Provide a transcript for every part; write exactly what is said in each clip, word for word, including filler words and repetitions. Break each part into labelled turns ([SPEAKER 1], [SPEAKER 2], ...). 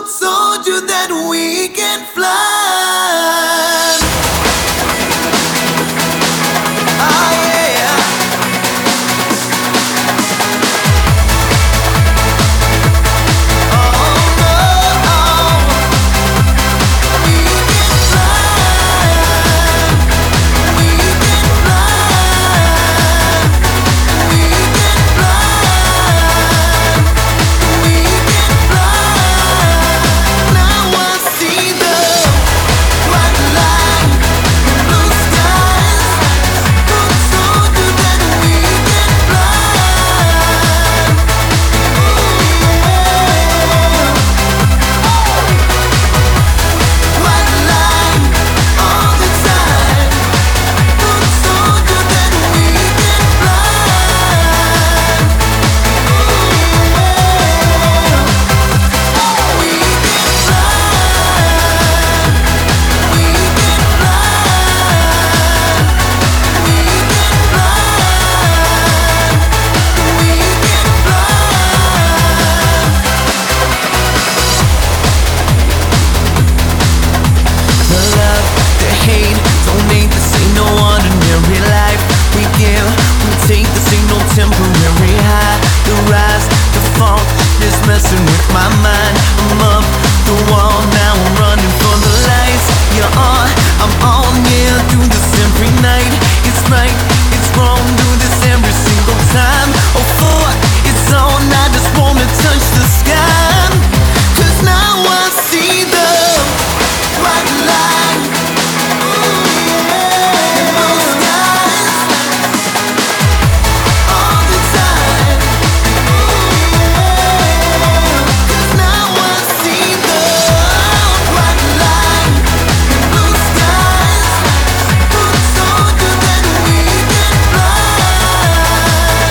[SPEAKER 1] told you that we can fly? Oh yeah. Oh no, we can fly. We can fly. We can fly. We can fly. Now I see the white line in blue skies. Who told you that we can fly? White line all the time. Who told you that we can fly? We can fly. We can fly. We can fly. We can fly. The love, the hate, don't need this ain't no ordinary life. We give, we take this ain't no temporary high. The rise, the fall, is messing with my mind. I'm up the wall, now I'm running for the lights. You're on, I'm on, yeah, do this every night. It's right, it's wrong, do this every single time. Oh fuck, it's on, I just wanna touch the sky. Cause now I see the white line. Ooh, yeah. In blue skies all the time. Ooh, yeah. Cause now I see the white line in blue skies. Who told you that we can fly?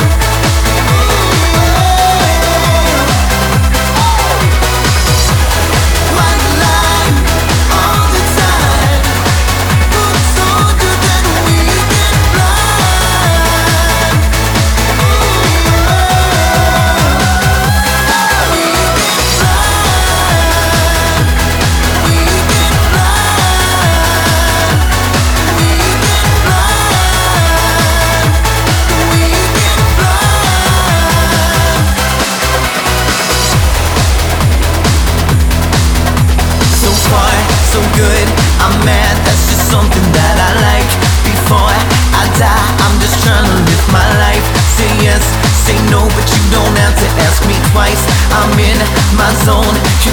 [SPEAKER 1] White line all the time. Who told you that we can fly? We can fly. We can fly. We can fly. We can fly. So far, so good. I'm mad, that's just something that I like. Before I die, I'm just trying to live my life. Say yes, say no, but you don't have to ask me twice. I'm in my zone,